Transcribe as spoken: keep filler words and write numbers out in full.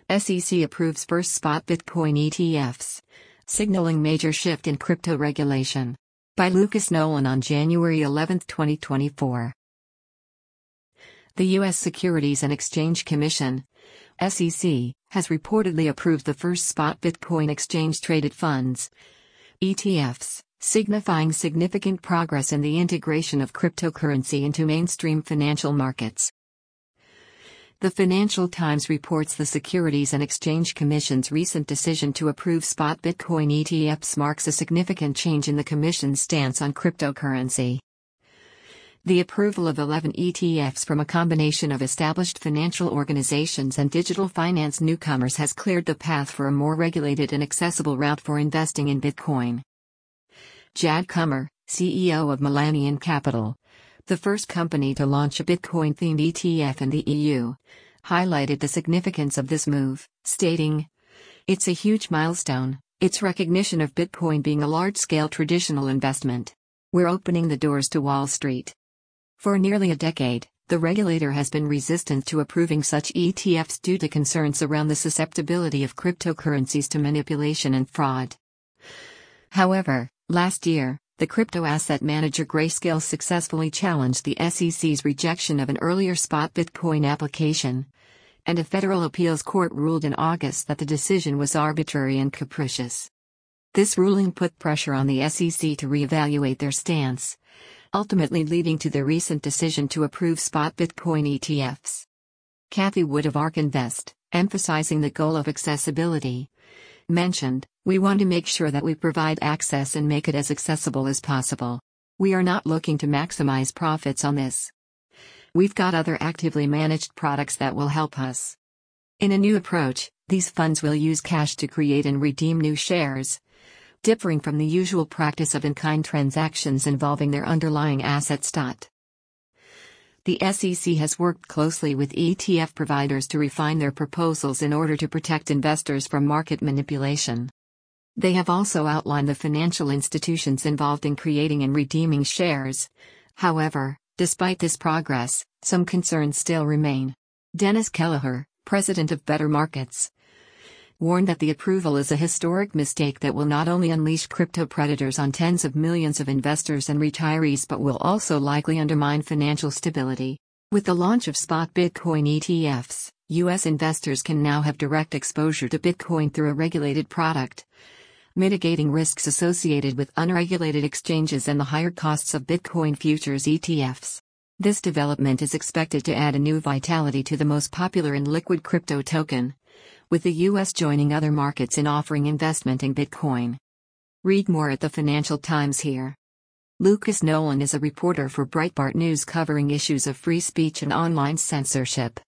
S E C approves first spot Bitcoin E T Fs, signaling major shift in crypto regulation. By Lucas Nolan on January eleventh, twenty twenty-four. The U S Securities and Exchange Commission, S E C, has reportedly approved the first spot Bitcoin exchange-traded funds, E T Fs, signifying significant progress in the integration of cryptocurrency into mainstream financial markets. The Financial Times reports the Securities and Exchange Commission's recent decision to approve spot Bitcoin E T Fs marks a significant change in the Commission's stance on cryptocurrency. The approval of eleven E T Fs from a combination of established financial organizations and digital finance newcomers has cleared the path for a more regulated and accessible route for investing in Bitcoin. Jad Cummer, C E O of Millennium Capital, the first company to launch a Bitcoin-themed E T F in the E U, highlighted the significance of this move, stating, "It's a huge milestone, it's recognition of Bitcoin being a large-scale traditional investment. We're opening the doors to Wall Street." For nearly a decade, the regulator has been resistant to approving such E T Fs due to concerns around the susceptibility of cryptocurrencies to manipulation and fraud. However, last year, the crypto asset manager Grayscale successfully challenged the S E C's rejection of an earlier spot Bitcoin application, and a federal appeals court ruled in August that the decision was arbitrary and capricious. This ruling put pressure on the S E C to reevaluate their stance, ultimately leading to the recent decision to approve spot Bitcoin E T Fs. Cathie Wood of ARK Invest, emphasizing the goal of accessibility, mentioned, "We want to make sure that we provide access and make it as accessible as possible. We are not looking to maximize profits on this. We've got other actively managed products that will help us." In a new approach, these funds will use cash to create and redeem new shares, differing from the usual practice of in-kind transactions involving their underlying asset stat. The S E C has worked closely with E T F providers to refine their proposals in order to protect investors from market manipulation. They have also outlined the financial institutions involved in creating and redeeming shares. However, despite this progress, some concerns still remain. Dennis Kelleher, president of Better Markets, warned that the approval is a historic mistake that will not only unleash crypto predators on tens of millions of investors and retirees but will also likely undermine financial stability. With the launch of spot Bitcoin E T Fs, U S investors can now have direct exposure to Bitcoin through a regulated product, mitigating risks associated with unregulated exchanges and the higher costs of Bitcoin futures E T Fs. This development is expected to add a new vitality to the most popular and liquid crypto token, with the U S joining other markets in offering investment in Bitcoin. Read more at the Financial Times here. Lucas Nolan is a reporter for Breitbart News covering issues of free speech and online censorship.